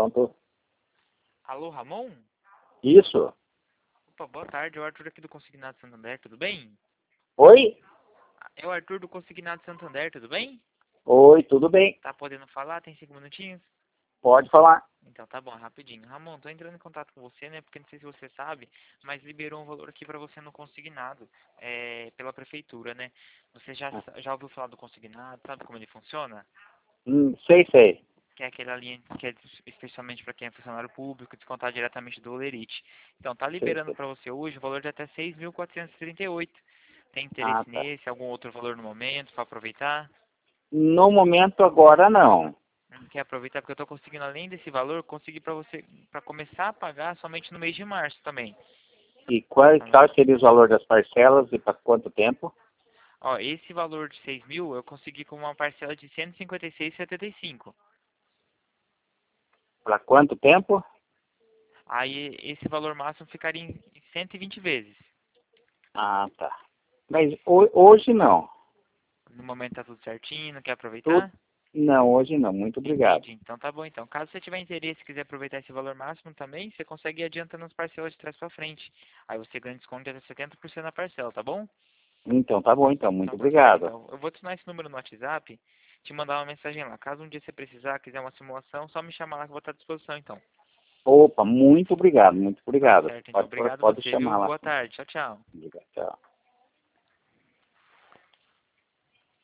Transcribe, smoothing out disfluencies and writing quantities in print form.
pronto. Alô, Ramon? Isso. Opa, boa tarde, é o Arthur aqui do Consignado Santander, tudo bem? Oi? É o Arthur do Consignado Santander, tudo bem? Oi, tudo bem? Tá podendo falar? Tem 5 minutinhos? Pode falar. Então tá bom, rapidinho. Ramon, tô entrando em contato com você, né? Porque não sei se você sabe, mas liberou um valor aqui pra você no consignado, pela prefeitura, né? Você já ouviu falar do consignado? Sabe como ele funciona? Sei. Que é aquela linha que é especialmente para quem é funcionário público, descontar diretamente do Olerite. Então tá liberando Sei. para você hoje o valor de até 6.438. Tem Ah, interesse tá. nesse? Algum outro valor no momento para aproveitar? No momento agora não. Não quer aproveitar porque eu estou conseguindo, além desse valor, conseguir para você, para começar a pagar somente no mês de março também. E qual seria o valor das parcelas e para quanto tempo? Ó, esse valor de 6.000 eu consegui com uma parcela de 156,75. Para quanto tempo? Aí esse valor máximo ficaria em 120 vezes. Ah, tá. Mas hoje não. No momento tá tudo certinho, não quer Tudo? aproveitar? Não, hoje não. Muito obrigado. Entendi. Então tá bom então. Caso você tiver interesse e quiser aproveitar esse valor máximo também, você consegue ir adiantando as parcelas de trás pra frente. Aí você ganha desconto de até 70% na parcela, tá bom? Então tá bom, então. Muito Então tá certo. obrigado. Então eu vou adicionar esse número no WhatsApp, te mandar uma mensagem lá. Caso um dia você precisar, quiser uma simulação, só me chamar lá que eu vou estar à disposição então. Opa, muito obrigado, muito Tá obrigado. certo. Então Pode, obrigado pode você, chamar viu? lá. Boa tarde. Tchau, tchau. Obrigado, tchau.